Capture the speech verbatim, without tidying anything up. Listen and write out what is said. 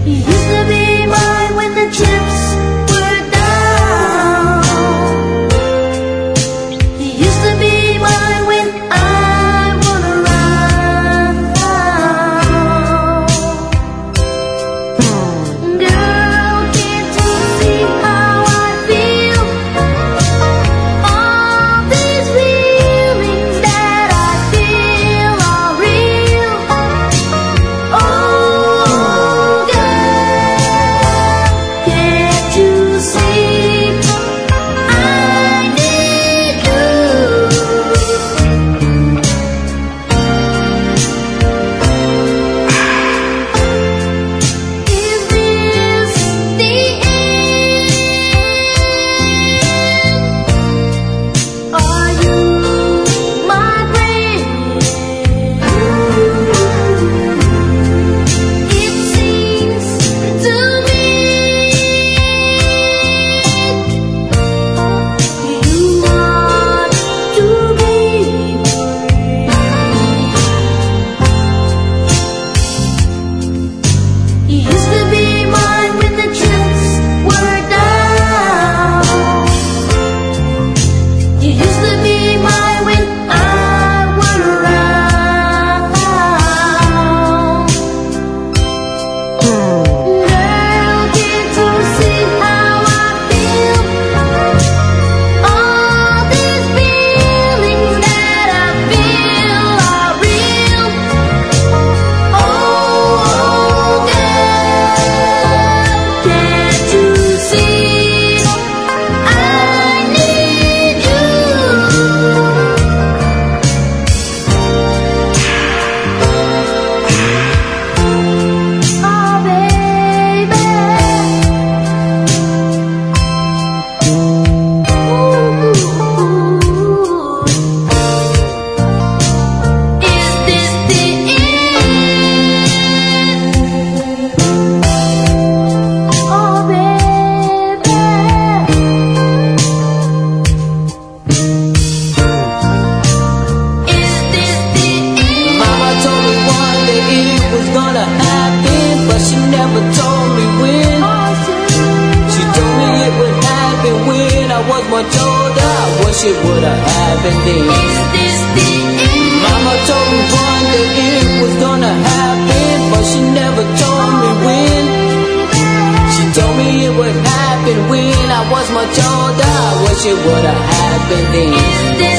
Mama told her I wish it would have happened then. Is this the end? Mama told me one day it was gonna happen, but she never told me when. She told me it would happen when I was much older. I wish it would have happened then. Is this